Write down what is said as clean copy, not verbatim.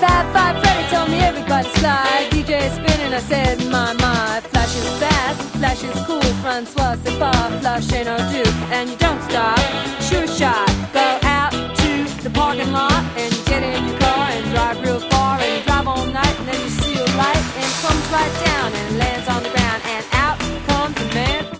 Fab Five Freddy told me everybody's fly. DJ spinning, I said, my, flash is fast, flash is cool. Francois, c'est pas, flash ain't no do, and you don't stop.